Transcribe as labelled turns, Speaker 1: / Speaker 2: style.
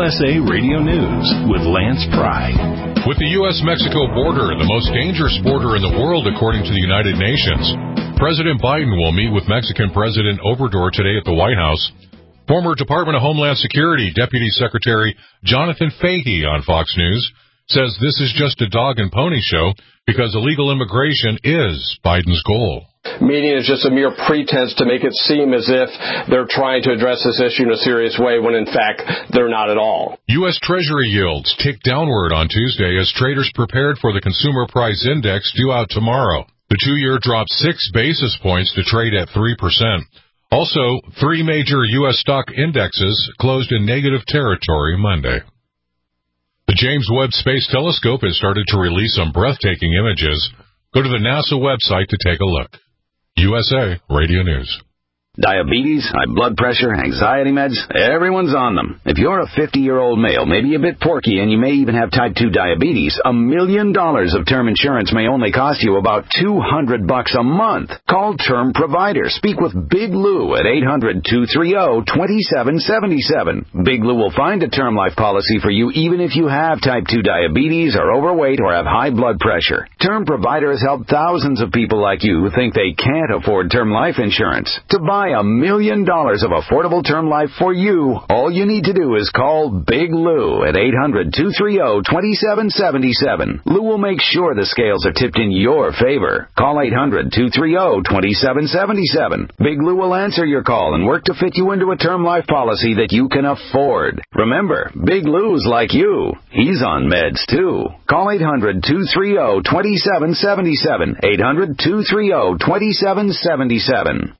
Speaker 1: USA Radio News with Lance Pry.
Speaker 2: With the U.S.-Mexico border, the most dangerous border in the world, according to the United Nations, President Biden will meet with Mexican President Obrador today at the White House. Former Department of Homeland Security Deputy Secretary Jonathan Fahey on Fox News says this is just a dog and pony show because illegal immigration is Biden's goal.
Speaker 3: Meeting is just a mere pretense to make it seem as if they're trying to address this issue in a serious way when, in fact, they're not at all.
Speaker 2: U.S. Treasury yields ticked downward on Tuesday as traders prepared for the Consumer Price Index due out tomorrow. The 2-year dropped 6 basis points to trade at 3%. Also, 3 major U.S. stock indexes closed in negative territory Monday. The James Webb Space Telescope has started to release some breathtaking images. Go to the NASA website to take a look. USA Radio News.
Speaker 4: Diabetes, high blood pressure, anxiety meds, everyone's on them. If you're a 50-year-old male, maybe a bit porky, and you may even have type 2 diabetes, $1 million of term insurance may only cost you about $200 a month. Call Term Provider. Speak with Big Lou at 800-230-2777. Big Lou will find a term life policy for you even if you have type 2 diabetes, are overweight, or have high blood pressure. Term Provider has helped thousands of people like you who think they can't afford term life insurance. To buy $1 million of affordable term life for you, all you need to do is call Big Lou at 800-230-2777. Lou will make sure the scales are tipped in your favor. Call 800-230-2777. Big Lou will answer your call and work to fit you into a term life policy that you can afford. Remember, Big Lou's like you. He's on meds, too. Call 800-230-2777. 800-230-2777.